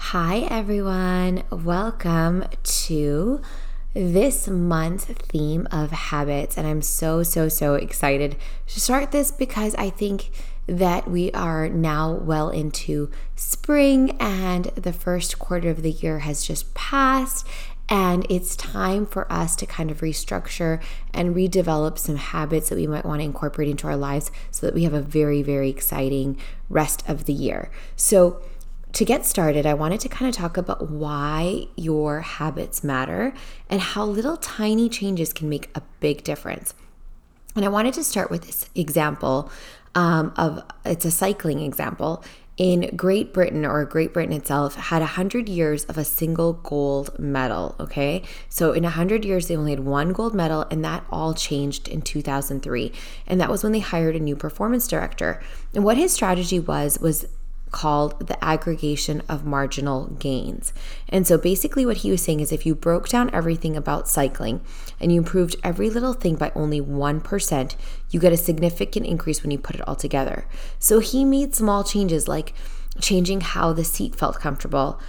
Hi everyone, welcome to this month's theme of habits, and I'm so excited to start this because I think that we are now well into spring and the first quarter of the year has just passed, and it's time for us to kind of restructure and redevelop some habits that we might want to incorporate into our lives so that we have a very exciting rest of the year. So to get started, I wanted to kind of talk about why your habits matter and how little tiny changes can make a big difference. And I wanted to start with this example it's a cycling example. In Great Britain itself had 100 years of a single gold medal, okay? So in 100 years, they only had one gold medal, and that all changed in 2003. And that was when they hired a new performance director. And what his strategy was called the aggregation of marginal gains. And so basically what he was saying is if you broke down everything about cycling and you improved every little thing by only 1%, you get a significant increase when you put it all together. So he made small changes like changing how the seat felt comfortable,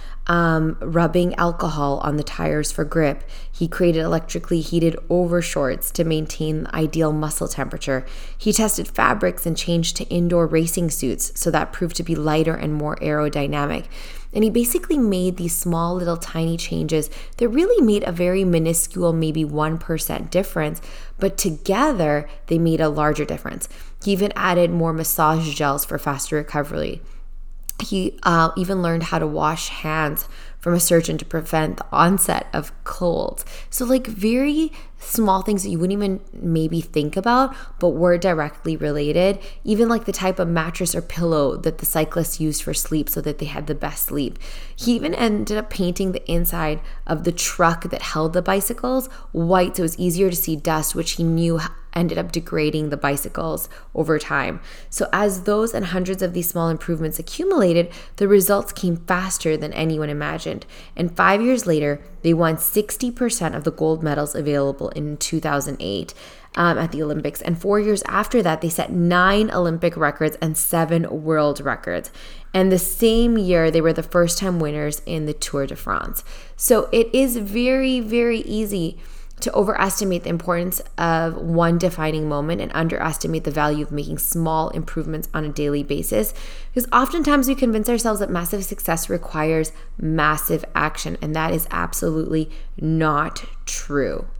rubbing alcohol on the tires for grip. He created electrically heated overshorts to maintain ideal muscle temperature. He tested fabrics and changed to indoor racing suits, so that proved to be lighter and more aerodynamic. And he basically made these small little tiny changes that really made a very minuscule, maybe 1% difference, but together they made a larger difference. He even added more massage gels for faster recovery. He even learned how to wash hands from a surgeon to prevent the onset of colds. So like very small things that you wouldn't even maybe think about, but were directly related. Even like the type of mattress or pillow that the cyclists used for sleep so that they had the best sleep. He even ended up painting the inside of the truck that held the bicycles white so it was easier to see dust, which he knew ended up degrading the bicycles over time. So as those and hundreds of these small improvements accumulated, the results came faster than anyone imagined. And 5 years later, they won 60% of the gold medals available in 2008 at the Olympics. And 4 years after that, they set 9 Olympic records and 7 world records. And the same year, they were the first-time winners in the Tour de France. So it is very easy to overestimate the importance of one defining moment and underestimate the value of making small improvements on a daily basis. Because oftentimes we convince ourselves that massive success requires massive action, and that is absolutely not true.